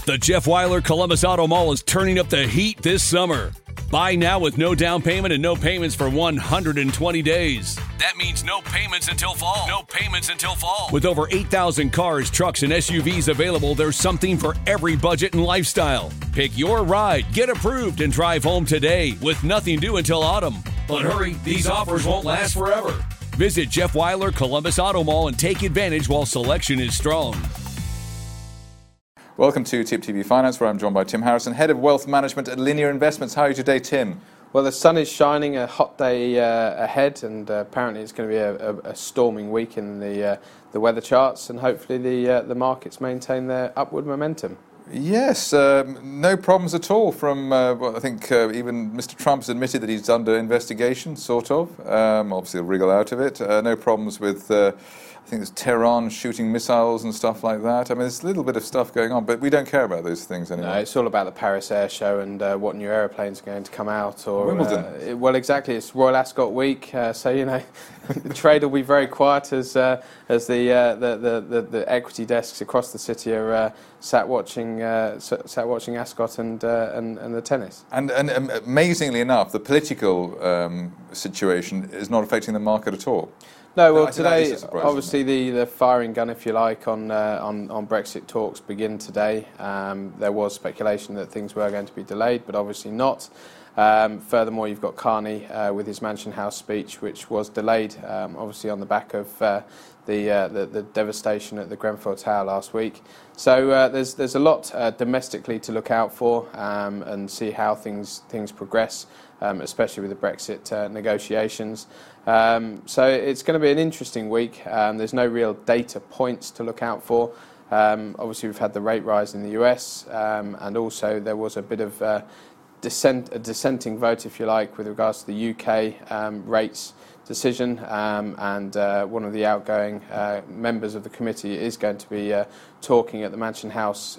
The Jeff Weiler Columbus Auto Mall is turning up the heat this summer. Buy now with no down payment and no payments for 120 days. That means no payments until fall. No payments until fall. With over 8,000 cars, trucks, and SUVs available, there's something for every budget and lifestyle. Pick your ride, get approved, and drive home today with nothing due until autumn. But hurry, these offers won't last forever. Visit Jeff Weiler Columbus Auto Mall and take advantage while selection is strong. Welcome to Tip TV Finance, where I'm joined by Tim Harrison, Head of Wealth Management at Linear Investments. How are you today, Tim? Well, the sun is shining, a hot day ahead, and apparently it's going to be a storming week in the weather charts, and hopefully the markets maintain their upward momentum. Yes, no problems at all from, I think even Mr. Trump's admitted that he's under investigation, sort of. Obviously, he'll wriggle out of it. No problems with, I think there's Tehran shooting missiles and stuff like that. I mean, there's a little bit of stuff going on, but we don't care about those things anymore. No, it's all about the Paris Air Show and what new aeroplanes are going to come out. Or Wimbledon. Well, exactly. It's Royal Ascot Week, so, you know, the trade will be very quiet as the equity desks across the city are sat watching Ascot and the tennis. And amazingly enough, the political situation is not affecting the market at all. No, well, today, obviously, the firing gun, if you like, on Brexit talks begin today. There was speculation that things were going to be delayed, but obviously not. Furthermore, you've got Carney with his Mansion House speech, which was delayed, obviously on the back of the devastation at the Grenfell Tower last week. So there's a lot domestically to look out for and see how things progress, especially with the Brexit negotiations. So it's going to be an interesting week. There's no real data points to look out for. Obviously, we've had the rate rise in the US, and also there was a bit of a dissenting vote, if you like, with regards to the UK rates decision, and one of the outgoing members of the committee is going to be talking at the Mansion House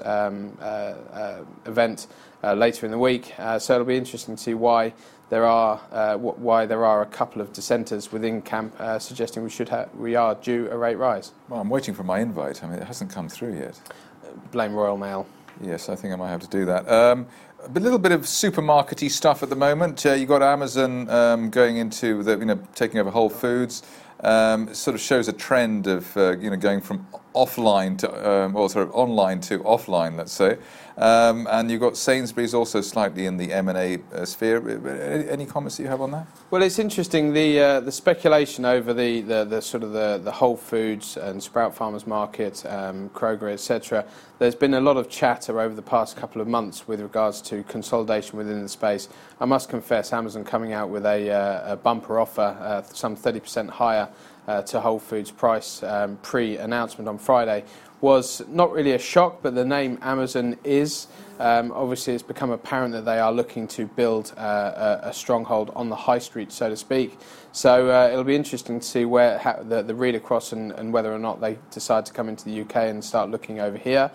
event later in the week. So it'll be interesting to see why there are a couple of dissenters within camp suggesting we are due a rate rise. Well, I'm waiting for my invite. I mean, it hasn't come through yet. Blame Royal Mail. Yes, I think I might have to do that. A little bit of supermarket-y stuff at the moment. You've got Amazon going into taking over Whole Foods. It sort of shows a trend of going from offline to online to offline, let's say. And you've got Sainsbury's also slightly in the M&A sphere. Any comments that you have on that? Well, it's interesting, the speculation over the Whole Foods and Sprout Farmers Market, Kroger, etc. There's been a lot of chatter over the past couple of months with regards to consolidation within the space. I must confess, Amazon coming out with a bumper offer, some 30% higher to Whole Foods price pre-announcement on Friday, was not really a shock, but the name Amazon is. Obviously, it's become apparent that they are looking to build a stronghold on the high street, so to speak. So it'll be interesting to see the read across and whether or not they decide to come into the UK and start looking over here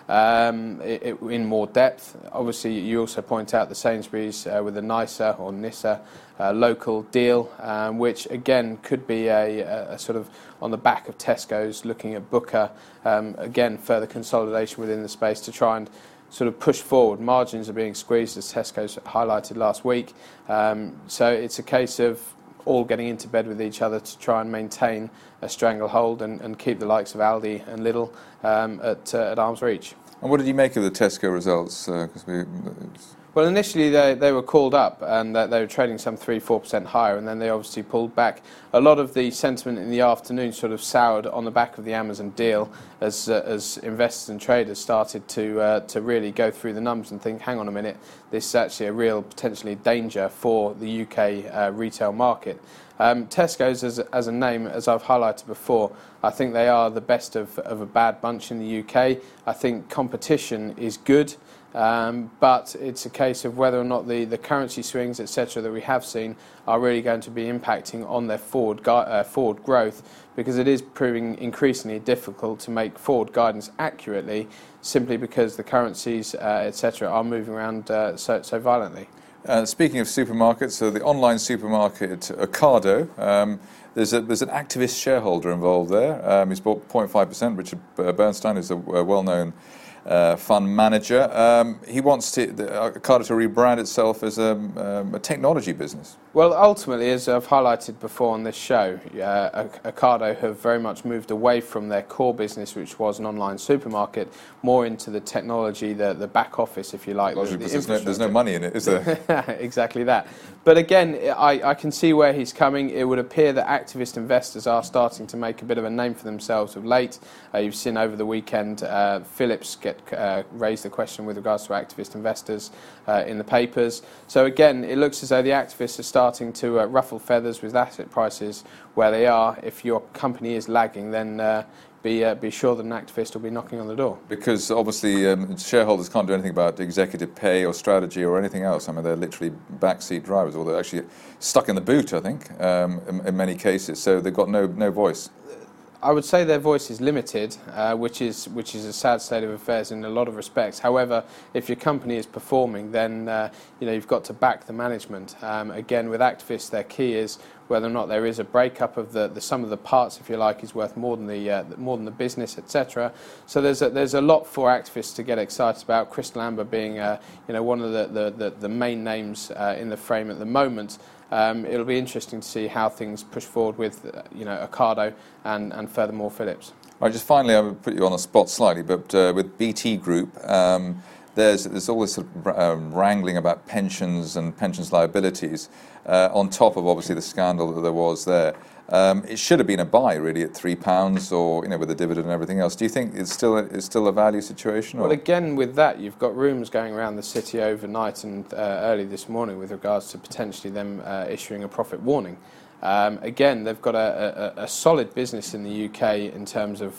in more depth. Obviously, you also point out the Sainsbury's with a NISA local deal, which again could be a sort of on the back of Tesco's looking at Booker. Again, further consolidation within the space to try and sort of push forward. Margins are being squeezed, as Tesco's highlighted last week. So it's a case of all getting into bed with each other to try and maintain a stranglehold and keep the likes of Aldi and Lidl at arm's reach. And what did you make of the Tesco results? Well, initially they were called up and they were trading some 3-4% higher, and then they obviously pulled back. A lot of the sentiment in the afternoon sort of soured on the back of the Amazon deal as investors and traders started to really go through the numbers and think, hang on a minute, this is actually a real potentially danger for the UK retail market. Tesco's as a name, as I've highlighted before, I think they are the best of a bad bunch in the UK. I think competition is good. But it's a case of whether or not the currency swings, etc., that we have seen are really going to be impacting on their forward growth, because it is proving increasingly difficult to make forward guidance accurately, simply because the currencies, etc., are moving around so violently. Speaking of supermarkets, so the online supermarket Ocado, there's an activist shareholder involved there. He's bought 0.5%. Richard Bernstein is a well-known fund manager. He wants Ocado to rebrand itself as a technology business. Well, ultimately, as I've highlighted before on this show, Ocado have very much moved away from their core business, which was an online supermarket, more into the technology, the back office, if you like. There's no money in it, is there? Exactly that. But again, I can see where he's coming. It would appear that activist investors are starting to make a bit of a name for themselves of late. You've seen over the weekend Philips raise the question with regards to activist investors in the papers. So again, it looks as though the activists are starting to ruffle feathers with asset prices where they are. If your company is lagging, then be sure that an activist will be knocking on the door. Because obviously shareholders can't do anything about executive pay or strategy or anything else. I mean, they're literally backseat drivers, or they're actually stuck in the boot, I think, in many cases. So they've got no voice. I would say their voice is limited, which is a sad state of affairs in a lot of respects. However, if your company is performing, then you've got to back the management. Again, with activists, their key is whether or not there is a breakup of the sum of the parts, if you like, is worth more than the business, etc. So there's a lot for activists to get excited about. Crystal Amber being one of the main names in the frame at the moment. It'll be interesting to see how things push forward with Ocado and furthermore Philips. Right, just finally, I would put you on the spot slightly, but with BT Group, there's all this sort of wrangling about pensions and pensions liabilities on top of obviously the scandal that there was there. It should have been a buy really at £3, or with the dividend and everything else. Do you think it's still a value situation? Well, again, with that, you've got rumours going around the city overnight and early this morning with regards to potentially them issuing a profit warning. Again, they've got a solid business in the UK in terms of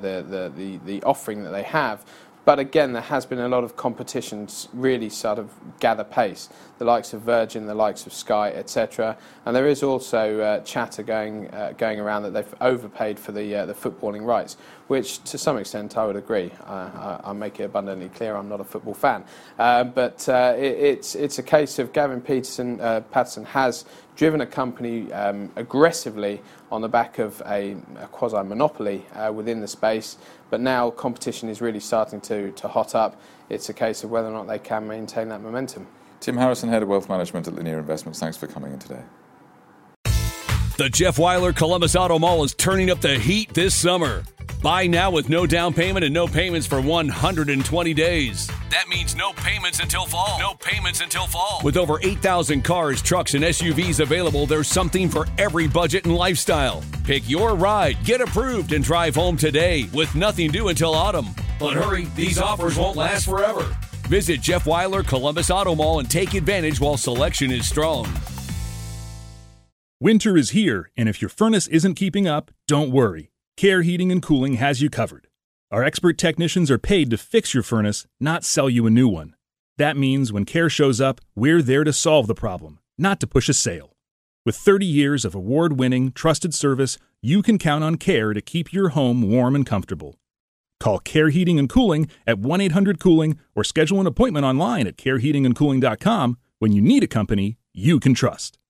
the offering that they have. But again, there has been a lot of competition really sort of gather pace. The likes of Virgin, the likes of Sky, etc. And there is also chatter going around that they've overpaid for the footballing rights, which to some extent I would agree. I'll make it abundantly clear I'm not a football fan. But it's a case of Gavin Patterson has driven a company aggressively on the back of a quasi-monopoly within the space, but now competition is really starting to hot up. It's a case of whether or not they can maintain that momentum. Tim Harrison, Head of Wealth Management at Linear Investments, thanks for coming in today. The Jeff Weiler Columbus Auto Mall is turning up the heat this summer. Buy now with no down payment and no payments for 120 days. That means no payments until fall. No payments until fall. With over 8,000 cars, trucks, and SUVs available, there's something for every budget and lifestyle. Pick your ride, get approved, and drive home today with nothing due until autumn. But hurry, these offers won't last forever. Visit Jeff Weiler Columbus Auto Mall and take advantage while selection is strong. Winter is here, and if your furnace isn't keeping up, don't worry. Care Heating and Cooling has you covered. Our expert technicians are paid to fix your furnace, not sell you a new one. That means when Care shows up, we're there to solve the problem, not to push a sale. With 30 years of award-winning, trusted service, you can count on Care to keep your home warm and comfortable. Call Care Heating and Cooling at 1-800-COOLING or schedule an appointment online at careheatingandcooling.com when you need a company you can trust.